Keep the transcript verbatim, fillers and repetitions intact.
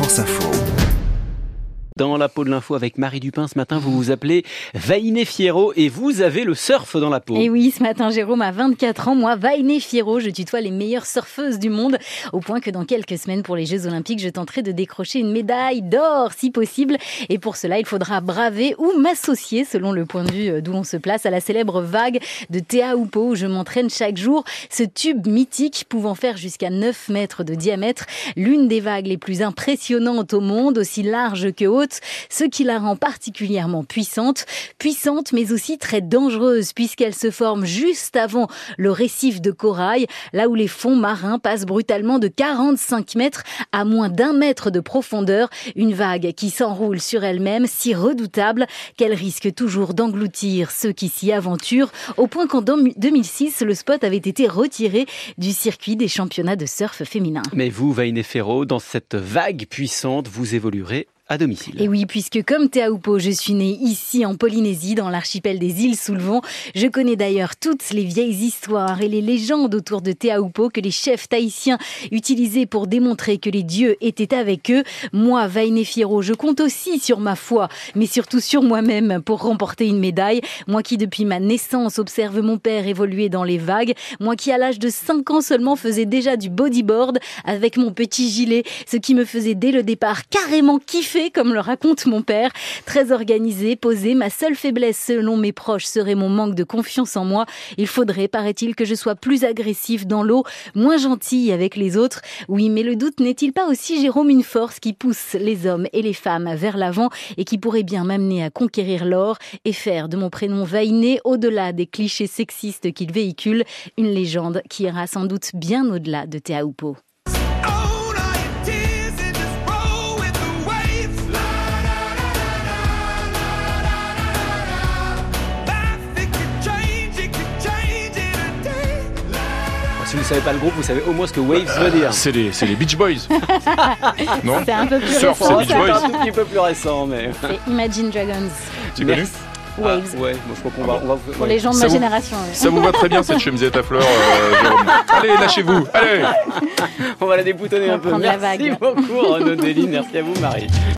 France Info. Dans la peau de l'info avec Marie Dupin, ce matin, vous vous appelez Vainé Fierro et vous avez le surf dans la peau. Et oui, ce matin, Jérôme a vingt-quatre ans. Moi, Vainé Fierro, je tutoie les meilleures surfeuses du monde. Au point que dans quelques semaines, pour les Jeux Olympiques, je tenterai de décrocher une médaille d'or, si possible. Et pour cela, il faudra braver ou m'associer, selon le point de vue d'où on se place, à la célèbre vague de Teahupo'o, où je m'entraîne chaque jour. Ce tube mythique pouvant faire jusqu'à neuf mètres de diamètre. L'une des vagues les plus impressionnantes au monde, aussi large que haute. Ce qui la rend particulièrement puissante, puissante mais aussi très dangereuse puisqu'elle se forme juste avant le récif de corail, là où les fonds marins passent brutalement de quarante-cinq mètres à moins d'un mètre de profondeur, une vague qui s'enroule sur elle-même, si redoutable qu'elle risque toujours d'engloutir ceux qui s'y aventurent, au point qu'en deux mille six, le spot avait été retiré du circuit des championnats de surf féminin. Mais vous, Vainé Fierro, dans cette vague puissante, vous évoluerez à domicile. Et oui, puisque comme Teahupo'o, je suis née ici en Polynésie, dans l'archipel des îles sous le vent. Je connais d'ailleurs toutes les vieilles histoires et les légendes autour de Teahupo'o que les chefs tahitiens utilisaient pour démontrer que les dieux étaient avec eux. Moi, Vainé Fierro, je compte aussi sur ma foi, mais surtout sur moi-même pour remporter une médaille. Moi qui, depuis ma naissance, observe mon père évoluer dans les vagues. Moi qui, à l'âge de cinq ans seulement, faisais déjà du bodyboard avec mon petit gilet, ce qui me faisait dès le départ carrément kiffer, comme le raconte mon père. Très organisé, posé, ma seule faiblesse selon mes proches serait mon manque de confiance en moi. Il faudrait, paraît-il, que je sois plus agressif dans l'eau, moins gentil avec les autres. Oui, mais le doute n'est-il pas aussi, Jérôme, une force qui pousse les hommes et les femmes vers l'avant et qui pourrait bien m'amener à conquérir l'or et faire de mon prénom Vainé, au-delà des clichés sexistes qu'il véhicule, une légende qui ira sans doute bien au-delà de Teahupo'o. Si vous ne savez pas le groupe, vous savez au moins ce que Waves veut dire. C'est les, c'est les Beach Boys. Non ? C'est un peu plus Surf, récent. c'est Beach C'est Boys. un tout petit peu plus récent, mais... C'est Imagine Dragons. Tu connais ? Merci. Waves. Ah, ouais, moi je crois qu'on va... On va Pour ouais. les gens de Ça ma vous- génération. ouais. Ça vous va très bien cette chemisette à fleurs, euh, Jérôme. Allez, lâchez-vous. Allez. On va la déboutonner On va un peu. prendre la Merci vague. beaucoup, Renaud Deline. Merci à vous, Marie.